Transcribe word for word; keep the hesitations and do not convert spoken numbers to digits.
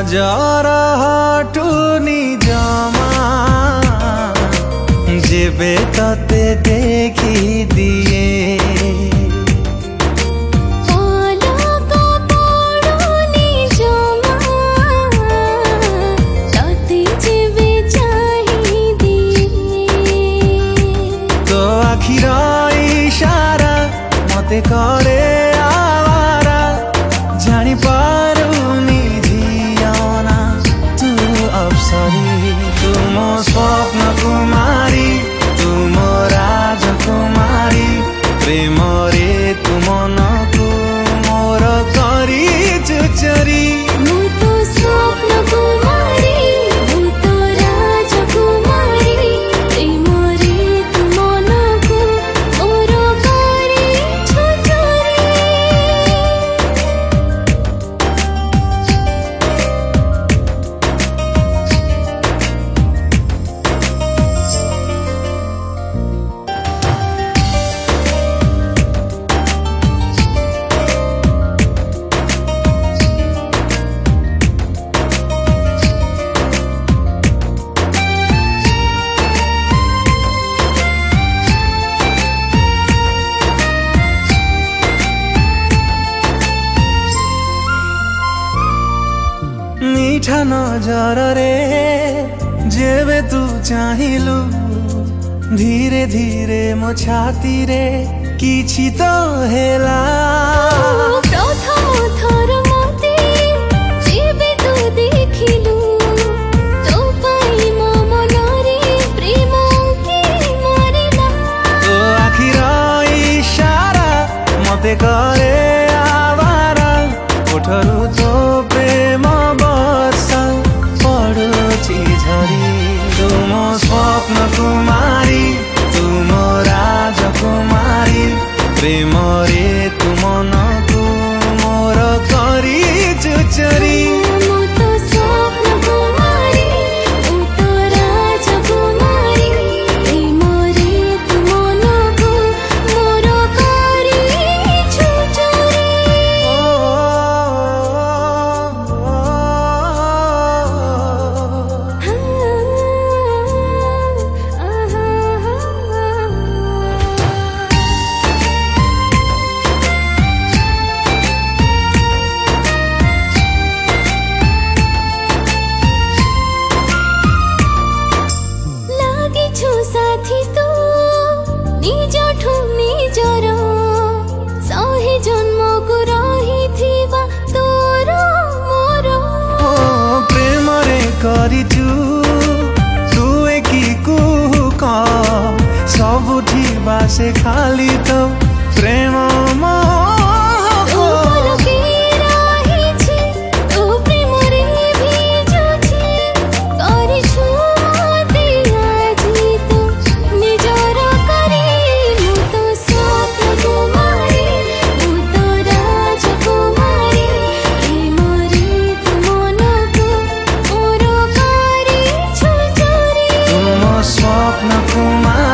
नजर हटुनी जमा जेबे तते देखी दिए इशारा मते करे आवारा जानी पारुनी जियाना तू अप्सरी तुम स्वप्न कुमारी तुम राजकुमारी प्रेम रे तुम नकु मोर करी चुचरी मीठा नजर रे जेबे तू चाहिलु धीरे धीरे मो छाती रे किछि तो हेला प्रथम थर मते जेबे तू देखिलु तो पाई मो मनरे प्रेम की मरिला तो आखिर इशारा मते करे आवारा उठरु तो प्रेम तुम स्वप्न कुमारी तुम राजकुमारी प्रेम रे तुम नकु मोर करी चुचरी करिचु तुए की कुक सबुठी बासे खाली तो प्रेम स्वप्न कुमार